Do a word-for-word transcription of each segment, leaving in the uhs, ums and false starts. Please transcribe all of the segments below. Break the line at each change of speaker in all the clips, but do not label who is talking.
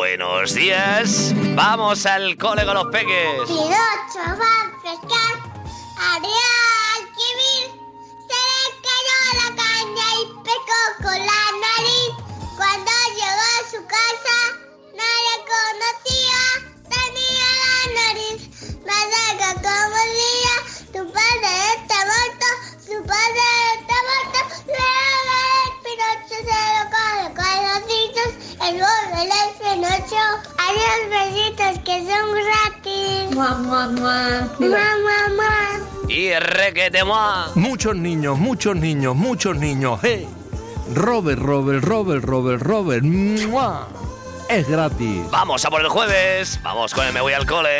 Buenos días. Vamos al cole con los peques.
Pinocho va a pescar, haría escribir, se le cayó la caña y pecó con la nariz. Cuando llegó a su casa, nadie conocía, tenía la nariz más larga como el día. Tu padre está muerto, su padre está muerto. Luego el Pinocho se lo coge con los dientes, el borde del Pinocho. Adiós, besitos que son gratis.
Mua, mua, mua.
Mua, mua, mua.
Y requete mua.
Muchos niños, muchos niños, muchos niños. ¡Hey! Robert, Robert, Robert, Robert, Robert. ¡Mua! Es gratis.
Vamos a por el jueves. Vamos con el Me Voy al Cole.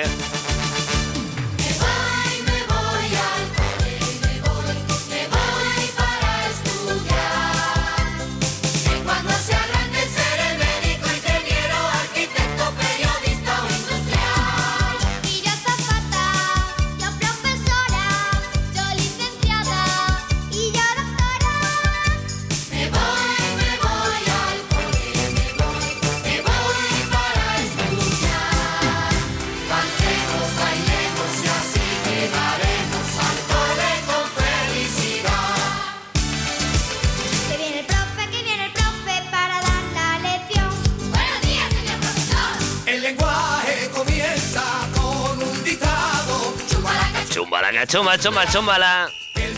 Chumbalaca, chumba, chumba, chumbala.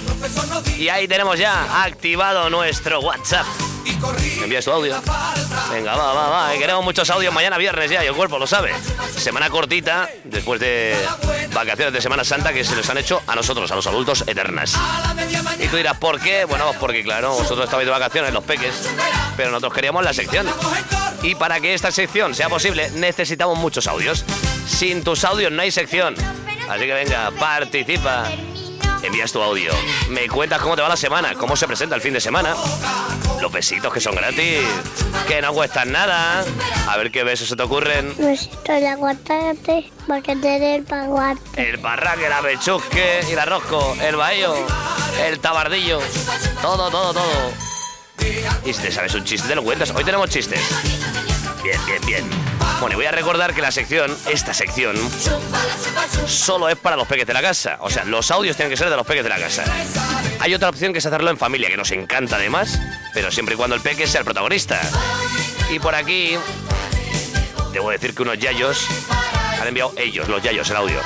Y ahí tenemos ya activado nuestro WhatsApp. Envías tu audio. Venga, va, va, va. Queremos muchos audios mañana viernes ya, y el cuerpo lo sabe. Semana cortita, después de vacaciones de Semana Santa, que se les han hecho a nosotros, a los adultos, eternas. Y tú dirás, ¿por qué? Bueno, pues porque claro, vosotros estabais de vacaciones, los peques, pero nosotros queríamos la sección. Y para que esta sección sea posible, necesitamos muchos audios. Sin tus audios no hay sección. Así que venga, participa. Envías tu audio. Me cuentas cómo te va la semana, cómo se presenta el fin de semana. Los besitos que son gratis, que no cuestan nada. A ver qué besos se te ocurren.
Besito de aguacate, paquete del paguate.
El parraque, el abechusque y el arrosco, el bahío, el tabardillo. Todo, todo, todo. Y si te sabes un chiste, te lo cuentas. Hoy tenemos chistes. Bien, bien, bien. Bueno, y voy a recordar que la sección, esta sección, solo es para los peques de la casa. O sea, los audios tienen que ser de los peques de la casa. Hay otra opción que es hacerlo en familia, que nos encanta además, pero siempre y cuando el peque sea el protagonista. Y por aquí, debo decir que unos yayos han enviado ellos, los yayos, el audio.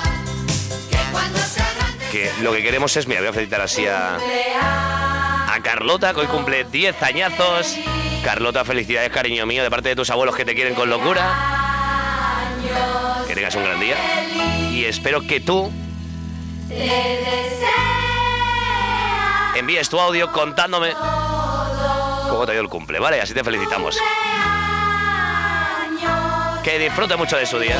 Que lo que queremos es, mira, voy a felicitar así a, a Carlota, que hoy cumple diez añazos. Carlota, felicidades, cariño mío, de parte de tus abuelos que te quieren con locura. Que tengas un gran día. Y espero que tú envíes tu audio contándome cómo te ha ido el cumple, ¿vale? Así te felicitamos. Que disfrute mucho de su día.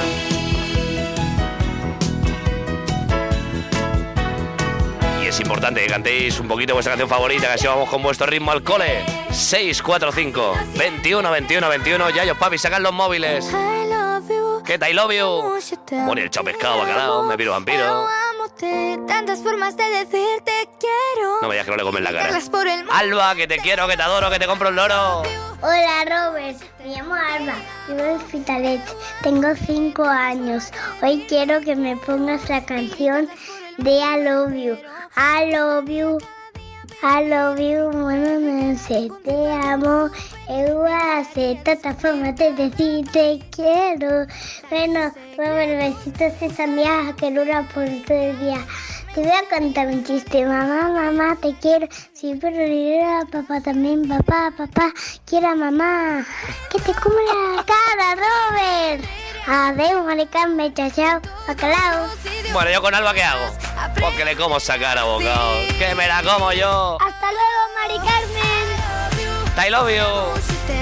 Y es importante que cantéis un poquito vuestra canción favorita, que así vamos con vuestro ritmo al cole. seis cuatro cinco, veintiuno, veintiuno, veintiuno. Yayos, papi, sacan los móviles. ¿Qué tal? I love you. Bueno, el chao pescado, bacalao, me piro vampiro.
Tantas formas de decirte quiero.
No me digas que no le comen la cara. Alba, que te quiero, que te adoro, que te compro un loro.
Hola, Robert. Me llamo Alba. Vivo en Hospitalet. Tengo cinco años. Hoy quiero que me pongas la canción de I love you. I love you. I love you, bueno, no sé, te amo. Eu hace tanta forma de decir te quiero. Bueno, Robert, besitos esa mía que dura por todo el día. Te voy a contar un chiste. Mamá, mamá, te quiero. Sí, pero diré papá también. Papá, papá, quiero a mamá. Que te come la cara, Robert. Adiós, maricán, chao, chao, bacalao.
Bueno, ¿yo con Alba qué hago? Porque le como esa cara, bocado. Que me la como yo.
Hasta luego, Mari Carmen.
I love you.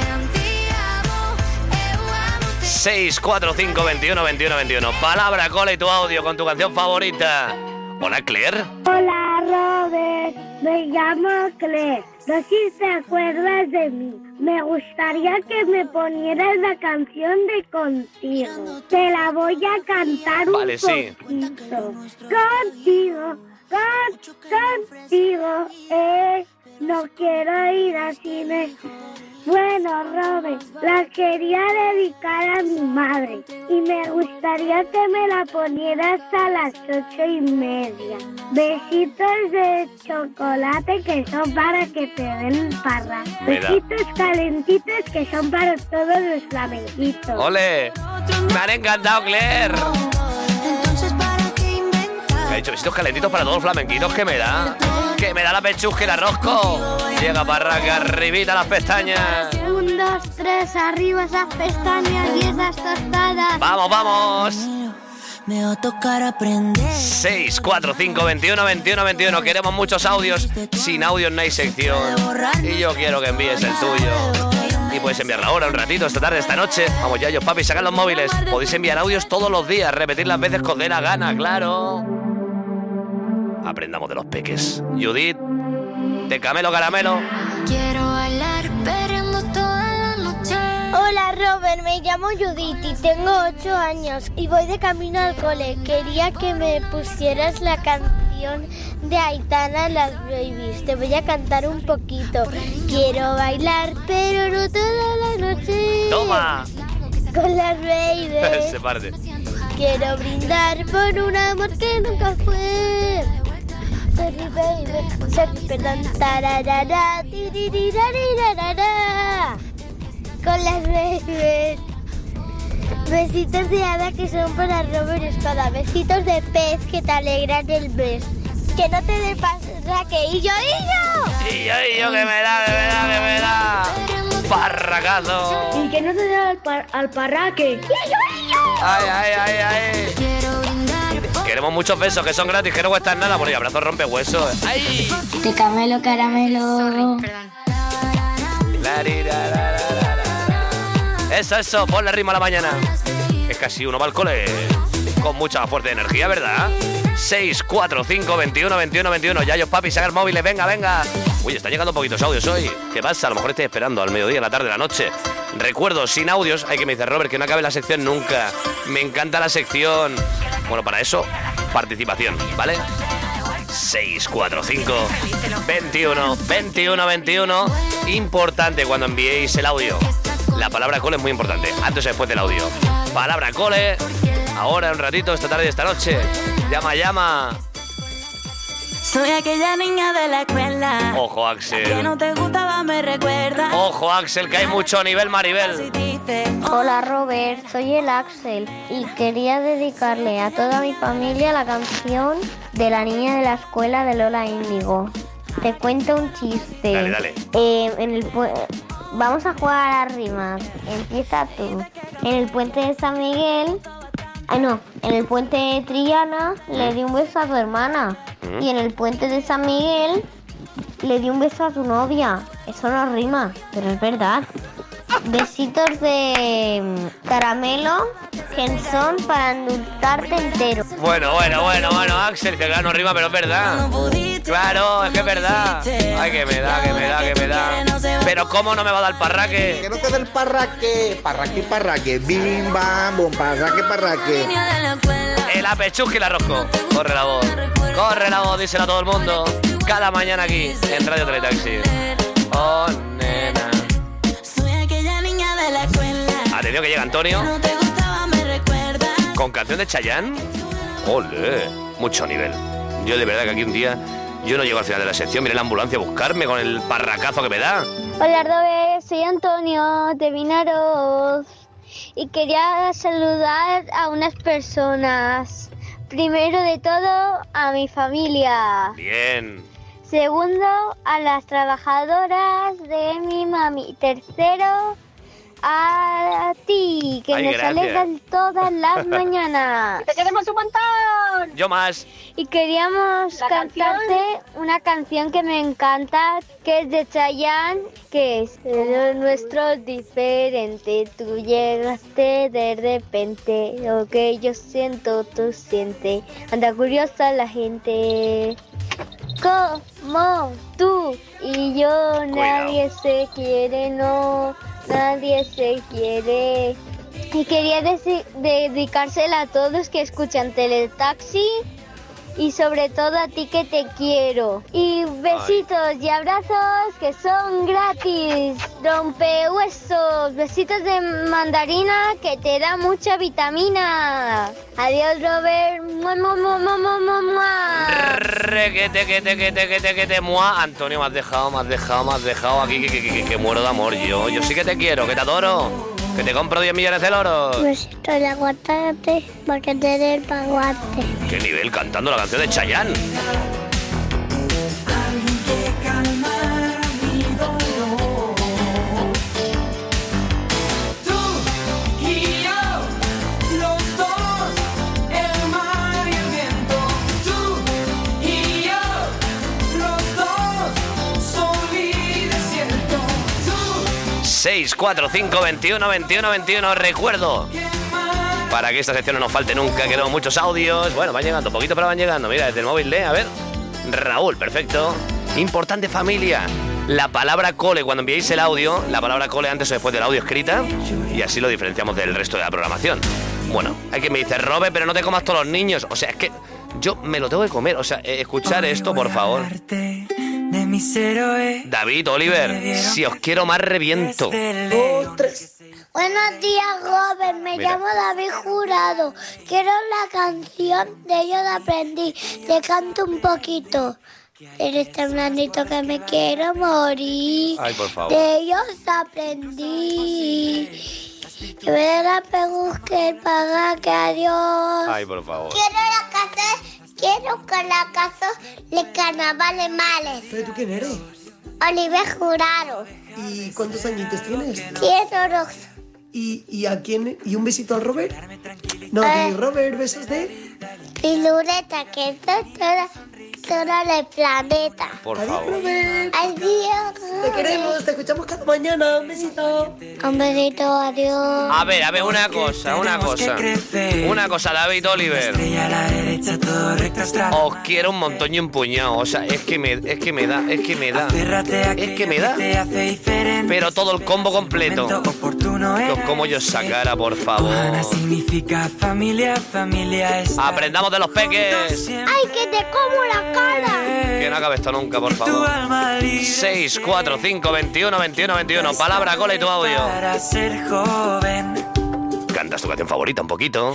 seis cuatro cinco, veintiuno, veintiuno, veintiuno. Palabra, cola y tu audio con tu canción favorita. Hola, Claire.
Hola, Robert. Me llamo Claire. No sé si te acuerdas de mí. Me gustaría que me ponieras la canción de Contigo. Te la voy a cantar un
vale, sí.
poquito. Contigo, con, contigo es no quiero ir al cine. Bueno, Robert, la quería dedicar a mi madre y me gustaría que me la ponieras a las ocho y media. Besitos de chocolate que son para que te den parra. Besitos calentitos que son para todos los flamenquitos.
¡Ole! Me han encantado, Claire. Me ha dicho, estos calentitos para todos los flamenquitos que me da. Que me da la pechusca y la rosco. Llega Parraque, arribita las pestañas.
Un, dos, tres, arriba esas pestañas y esas tostadas.
¡Vamos, vamos!
Me va a tocar aprender.
seis, cuatro, cinco, veintiuno, veintiuno, veintiuno. Queremos muchos audios. Sin audios no hay sección. Y yo quiero que envíes el tuyo. Y puedes enviarla ahora, un ratito, esta tarde, esta noche. Vamos ya, yo, papi, sacad los móviles. Podéis enviar audios todos los días, repetir las veces que os dé la gana, claro. Aprendamos de los peques. Judith, de Camelo Caramelo.
Quiero bailar perreando toda la noche.
Hola Robert, me llamo Judith y tengo ocho años y voy de camino al cole. Quería que me pusieras la canción de Aitana, Las Babies. Te voy a cantar un poquito. Quiero bailar, pero no toda la noche.
¡Toma!
Con las babies.
Se parte.
Quiero brindar por un amor que nunca fue. Sorry baby, sorry, perdón. Tararara, tiriririrararara. Con las babies. Besitos de hada que son para Robert Espada. Besitos de pez que te alegran el mes. Que no te dé parraque. Y yo, y yo.
Y yo, y yo, que me da, que me da, que me da. Parracazo.
Y que no te dé al, par al parraque. Y yo, y yo.
Ay, ay, ay, ay.
Quiero brindar.
Queremos muchos besos que son gratis, que no cuestan nada. Por ahí, abrazo rompehuesos. ¡Ay!
De Camelo Caramelo.
Eso, eso, pon la rima a la mañana. Es casi uno va al cole con mucha fuerte energía, ¿verdad? seis, cuatro, cinco, veintiuno, veintiuno, veintiuno. Ya, yo, papi, sacar móviles, venga, venga. Uy, están llegando poquitos audios hoy. ¿Qué pasa? A lo mejor estoy esperando al mediodía, a la tarde, a la noche. Recuerdo, sin audios, hay que me dice Robert que no acabe la sección nunca. Me encanta la sección. Bueno, para eso, participación, ¿vale? seis, cuatro, cinco, veintiuno, veintiuno, veintiuno. Importante cuando enviéis el audio. La palabra cole es muy importante, antes o después del audio. Palabra cole, ahora un ratito, esta tarde y esta noche. Llama, llama.
Soy aquella niña de la escuela.
Ojo, Axel.
Que no te gustaba, me recuerda.
Ojo, Axel, que hay mucho nivel, Maribel.
Hola Robert, soy el Axel y quería dedicarle a toda mi familia la canción de la niña de la escuela de Lola Índigo. Te cuento un chiste.
Dale, dale.
Eh, en el pu- Vamos a jugar a las rimas. Empieza tú. En el puente de San Miguel... Ah, no. En el puente de Triana le di un beso a tu hermana. Y en el puente de San Miguel le di un beso a tu novia. Eso no rima, pero es verdad. Besitos de caramelo que son para endulzarte entero.
Bueno, bueno, bueno, bueno, Axel, que claro, no rima, pero es verdad. Claro, es que es verdad. Ay, que me da, que me da, que me da. Pero ¿cómo no me va a dar parraque?
Que no te dé el parraque, parraque, parraque, bim, bam, bum, parraque, parraque.
El apechusque y la rosco. Corre la voz, corre la voz, díselo a todo el mundo. Cada mañana aquí, en Radio Teletaxi. Oh, nena. Atención que llega Antonio. Con canción de Chayanne. Ole, mucho nivel. Yo de verdad que aquí un día yo no llego al final de la sección, viene la ambulancia a buscarme con el parracazo que me da.
Hola Robert, soy Antonio de Vinaroz y quería saludar a unas personas. Primero de todo a mi familia.
Bien.
Segundo a las trabajadoras de mi mami. Tercero a ti, que
Ay,
nos
gracias.
alegran todas las mañanas.
¡Te queremos un montón!
Yo más.
Y queríamos
¿La
cantarte
canción?
una canción que me encanta, que es de Chayanne, que es lo nuestro es diferente. Tú llegaste de repente, lo que yo siento, tú sientes. Anda curiosa la gente. Como tú y yo, nadie se quiere, no, nadie se quiere. Y quería deci- dedicársela a todos que escuchan Teletaxi y sobre todo a ti que te quiero. Y besitos Ay. y abrazos que son gratis. Rompehuesos, besitos de mandarina que te da mucha vitamina. Adiós, Robert. Mua, mua, mua, mua, mua, mua.
Requete, que te, que te, que te, que te, mua. Antonio, me has dejado, me has dejado, me has dejado aquí, que, que, que, que muero de amor yo. Yo sí que te quiero, que te adoro. Que te compro diez millones de loros.
Besito de aguacate porque te dé el aguacate.
¿Qué nivel cantando la canción de Chayanne? seis cuatro cinco veintiuno veintiuno veintiuno. Recuerdo, para que esta sección no nos falte nunca, que tenemos muchos audios. Bueno, van llegando, poquito pero van llegando. Mira, desde el móvil de, a ver, Raúl, perfecto. Importante, familia, la palabra cole, cuando enviéis el audio, la palabra cole antes o después del audio escrita, y así lo diferenciamos del resto de la programación. Bueno, hay quien me dice, Robert, pero no te comas todos los niños. O sea, es que yo me lo tengo que comer. O sea, eh, escuchar esto, por favor. De mis héroes. David, Oliver, si os quiero más reviento.
Dos, tres. Buenos días, Robert. Me Mira. llamo David Jurado. Quiero la canción de Ellos Aprendí. Te canto un poquito. Eres tan blandito que me quiero morir.
Ay, por favor.
De ellos aprendí. Que me dé la pegusque para que adiós.
Ay, por favor.
Quiero la canción. Quiero que la casa de carnavales males.
¿Pero tú quién eres?
Oliver Jurado.
¿Y cuántos añitos tienes?
Diez oros.
¿Y, ¿Y a quién? ¿Y un besito al Robert? No, eh, Robert, besos de...
Pilureta, que es toda, toda el planeta.
Por
Adiós,
favor.
Robert.
Adiós.
Te queremos, te escuchamos cada mañana. Un besito.
Un besito, adiós.
A ver, a ver, una cosa, una cosa. Una cosa, David, Oliver. Os quiero un montón y un puñado. O sea, es que me, es que me da, es que me da. Es que me da. Pero todo el combo completo. Que os como yo esa cara, por favor. Aprendamos de los peques.
¡Ay, que te como la cara!
Que no acabe esto nunca, por favor. seis cuatro cinco veintiuno veintiuno veintiuno. Palabra, cola y tu audio. ¿Cantas tu canción favorita un poquito?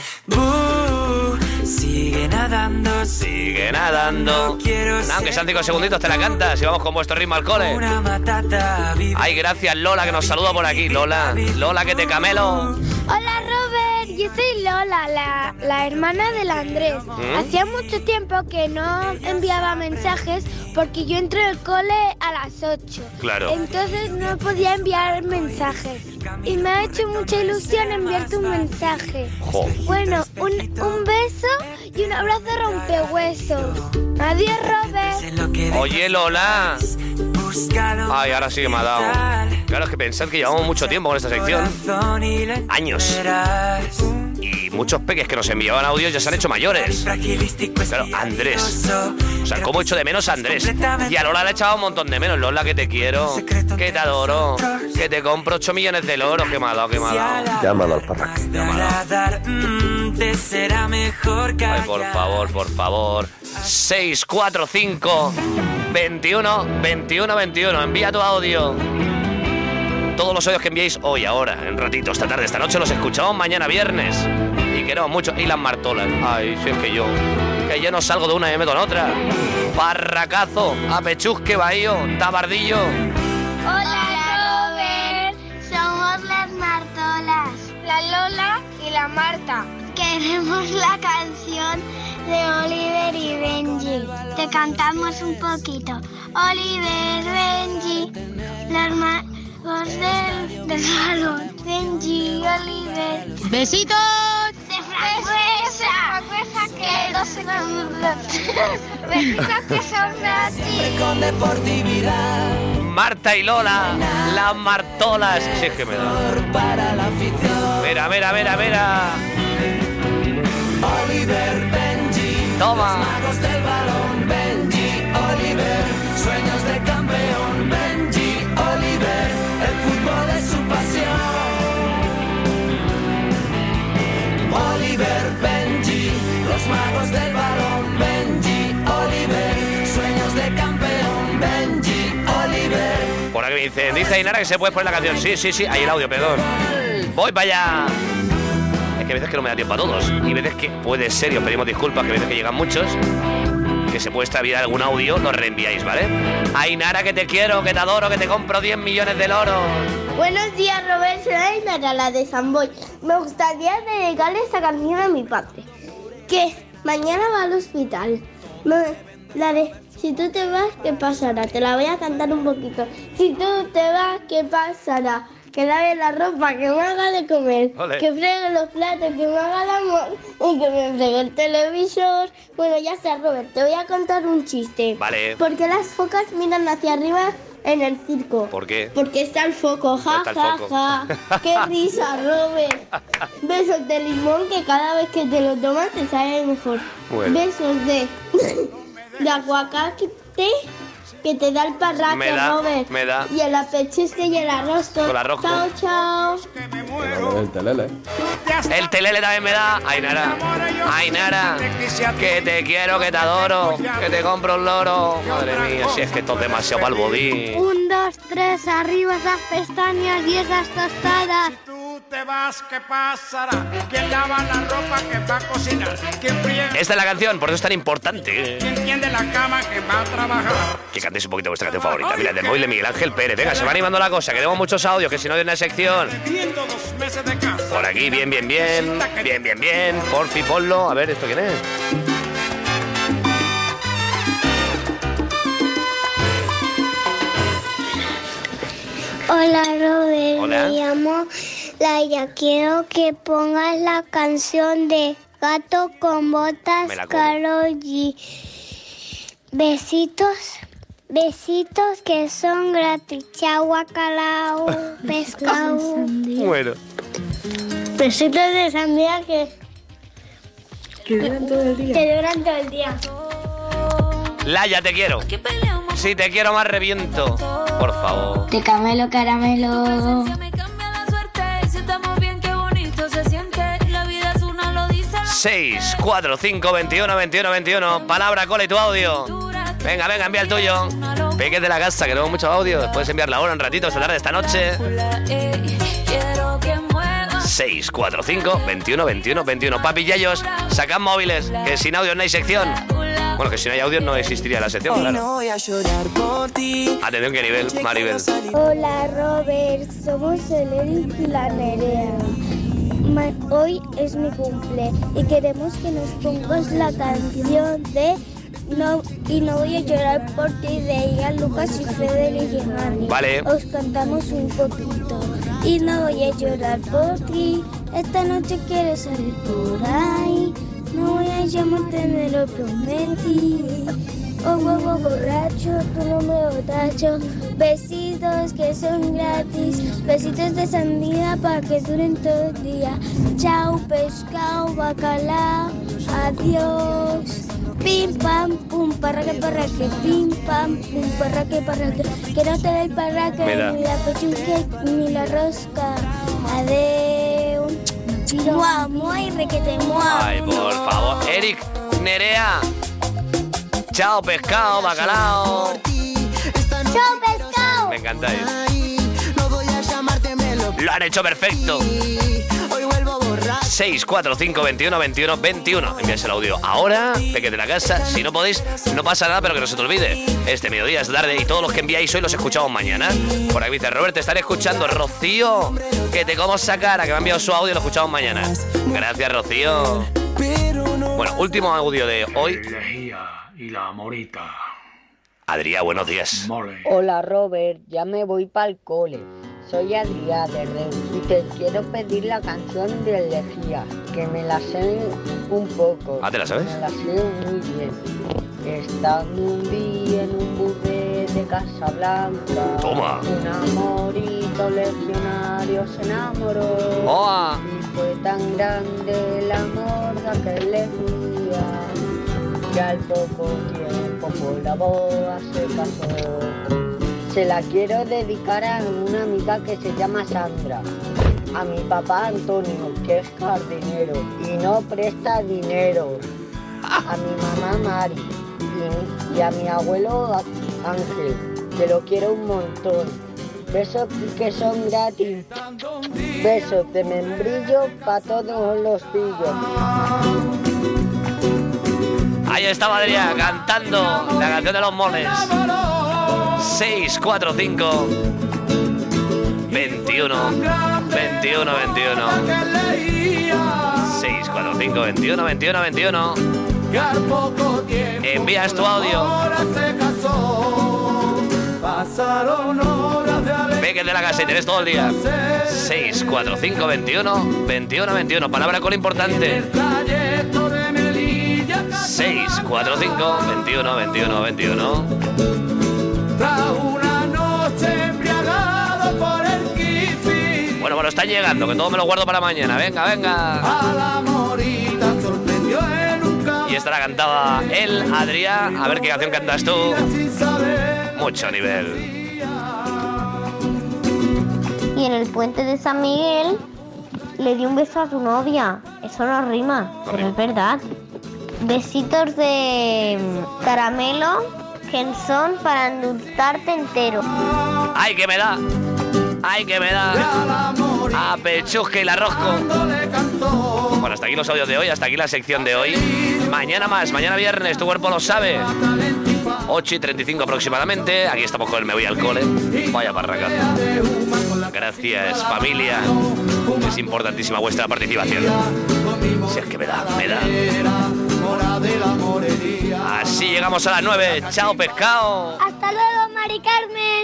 Sigue nadando,
sigue nadando. No, aunque sean cinco segunditos te la cantas y vamos con vuestro ritmo al cole. Ay, gracias Lola que nos saluda por aquí. Lola, Lola que te camelo.
Hola Robert, yo soy Lola, la, la hermana del Andrés. ¿Mm? Hacía mucho tiempo que no enviaba mensajes porque yo entro al cole a las ocho.
Claro.
Entonces no podía enviar mensajes. Y me ha hecho mucha ilusión enviarte un mensaje.
Jo.
Bueno, un, un beso y un abrazo rompehuesos. Adiós, Robert.
Oye, Lola. Ay, ahora sí que me ha dado. Claro, es que pensad que llevamos mucho tiempo con esta sección. Años. Y muchos peques que nos enviaban audios ya se han hecho mayores. Claro, Andrés. O sea, ¿cómo he hecho de menos a Andrés? Y a Lola le he echado un montón de menos. Lola, que te quiero, que te adoro, que te compro ocho millones de loros. Que me ha dado, que me ha dado.
Llámalo al parraque.
Llámalo. Ay, por favor, por favor. seis cuatro cinco veintiuno veintiuno veintiuno. Envía tu audio. Todos los audios que enviéis hoy, ahora, en ratito, esta tarde, esta noche, los escuchamos mañana viernes. Y queremos mucho. Y las martolas. Ay, si es que yo... Que yo no salgo de una y me meto en otra. Parracazo, Apechusque, Bahío, Tabardillo.
Hola, Robert. Somos las Martolas. La Lola y la Marta. Queremos la canción de Oliver y Benji. Te cantamos un poquito. Oliver, Benji, los magos del, del balón. Benji, Oliver.
¡Besitos!
De fragüesa. Que no se besitos que son gratis.
Con deportividad.
Marta y Lola, las Martolas. Si es que me da.
Para la afición.
Mira, mira, mira, mira.
Oliver, Benji.
Toma.
Los magos del balón. Benji, Oliver. Sueños de campeón. Benji, Oliver. El fútbol es su pasión. Oliver, Benji. Los magos del balón. Benji.
dicen, dice Ainara que se puede poner la canción. Sí, sí, sí, ahí el audio, perdón. Voy para allá. Es que a veces que no me da tiempo a todos. Y veces que puede ser, y os pedimos disculpas, que a veces que llegan muchos, que se puede extraviar algún audio, lo reenviáis, ¿vale? Ainara, que te quiero, que te adoro, que te compro diez millones de loros.
Buenos días, Robert. Soy Ainara, la de Samboy. Me gustaría dedicarle esta canción a mi padre, que mañana va al hospital. Me, la de Si tú te vas, ¿qué pasará? Te la voy a cantar un poquito. Si tú te vas, ¿qué pasará? Que lave la ropa, que me haga de comer, Olé. Que fregue los platos, que me haga el amor y que me fregue el televisor. Bueno, ya está, Robert, te voy a contar un chiste.
Vale.
¿Por qué las focas miran hacia arriba en el circo?
¿Por qué?
Porque está el foco, ja,
el
ja,
foco.
ja. ¡Qué risa, Robert! Besos de limón que cada vez que te lo tomas te sabe mejor. Bueno. Besos de, de aguacate que te da el parraque,
me da,
Robert.
Me da.
Y el apetxiste y el arroz.
Con el arroz.
Chao, chao.
El telele.
El telele también me da. Ainara, Ainara, que te quiero, que te adoro, que te compro un loro. Madre mía, si es que esto es demasiado para el bodín.
Un, dos, tres, arriba esas pestañas y esas tostadas.
Te vas, ¿qué pasará? ¿Quién lava la ropa que va a cocinar? ¿Quién friega?
Esta es la canción, por eso es tan importante.
¿Quién tiende la cama que va a trabajar?
Que cantéis un poquito vuestra canción favorita. Mira, del móvil de Miguel Ángel Pérez. Venga, se va animando la cosa, que tenemos muchos audios, que si no hay una sección. Por aquí, bien, bien, bien. Bien, bien, bien. Porfi, ponlo. A ver, ¿esto quién es?
Hola, Robert.
Hola.
Me llamo Laia. Quiero que pongas la canción de Gato con Botas, Karol G. Besitos, besitos que son gratis. Chau, bacalao, pescado.
Bueno.
Besitos de sandía que...
Que duran todo el día.
Que duran todo el día.
Laia, te quiero. Si te quiero más reviento. Por favor.
De camelo, caramelo.
seis, cuatro, cinco, veintiuno, veintiuno, veintiuno. Palabra, cola y tu audio. Venga, venga, envía el tuyo. Peques de la casa, que tengo mucho audio. Puedes enviarla ahora un ratito, esta tarde, esta noche. seis, cuatro, cinco, veintiuno, veintiuno, veintiuno. Papi Yayos, sacad móviles, que sin audio no hay sección. Bueno, que si no hay audio no existiría la sección, claro. Atención, qué nivel, Maribel.
Hola, Robert. Somos el Eric y la Nerea. Ma- Hoy es mi cumple y queremos que nos pongas la canción de No y no voy a llorar por ti de Ian, Lucas y Feder y Giovanni.
Vale.
Os cantamos un poquito. Y no voy a llorar por ti. Esta noche quiero salir por ahí. No voy a llamarte, me lo prometí. Oh, oh, oh, borracho, tu nombre borracho. Besitos que son gratis. Besitos de sandía para que duren todo el día. Chao, pescado, bacalao. Adiós. Pim, pam, pum, parraque, parraque. Pim, pam, pum, parraque, parraque. Que no te dé el parraque, ni la pechuque, ni la rosca. Adeu. Mua, mua y requete, mua.
Ay, por favor. Eric, Nerea. Chao, pescado, bacalao.
Chao, pescado.
Me encantáis. Lo han hecho perfecto. seis, cuatro, cinco, veintiuno, veintiuno, veintiuno. Envías el audio ahora, pequeños de la casa. Si no podéis, no pasa nada, pero que no se te olvide. Este mediodía, esta tarde, y todos los que enviáis hoy los escuchamos mañana. Por aquí dice Robert, te estaré escuchando. Rocío, que te como esa cara, que me ha enviado su audio y lo escuchamos mañana. Gracias, Rocío. Bueno, último audio de hoy.
Y la morita.
Adrián, buenos días.
Hola, Robert, ya me voy para el cole. Soy Adrián de Reus y te quiero pedir la canción de Lejía, que me la sé un poco.
¿Ah, te la sabes?
Me la sé muy bien. Estando un día en un buffet de Casablanca,
Toma.
un amorito legionario se enamoró.
¡Oa!
Y fue tan grande el amor de aquel Lejía, que al poco tiempo por la boda se casó. Se la quiero dedicar a una amiga que se llama Sandra, a mi papá Antonio, que es jardinero y no presta dinero, a mi mamá Mari y, y a mi abuelo Ángel, que lo quiero un montón, besos que son gratis, besos de membrillo para todos los pillos.
Ahí estaba Adrián cantando la canción de los moles. seis cuatro cinco veintiuno veintiuno veintiuno seis cuatro cinco veintiuno veintiuno veintiuno. Envías tu audio. Peques de la casa y tenés todo el día. seis cuatro cinco veintiuno veintiuno veintiuno. Palabra con importante. seis cuatro cinco veintiuno veintiuno veintiuno. Bueno, bueno, están llegando, que todo me lo guardo para mañana. Venga, venga. Y esta la cantaba él, Adrián. A ver qué canción cantas tú. Mucho nivel.
Y en el puente de San Miguel le dio un beso a su novia. Eso no rima, pero es verdad. Besitos de caramelo que son para endulzarte entero.
¡Ay, que me da! ¡Ay, que me da! A pechusque y la rosco. Bueno, hasta aquí los audios de hoy, hasta aquí la sección de hoy. Mañana más, mañana viernes, tu cuerpo lo sabe. ocho y treinta y cinco aproximadamente. Aquí estamos con el Me Voy al Cole. Vaya parraca. Gracias, familia. Es importantísima vuestra participación. Si es que me da, me da. Así llegamos a las nueve. Chao, pescado.
Hasta luego, Mari Carmen.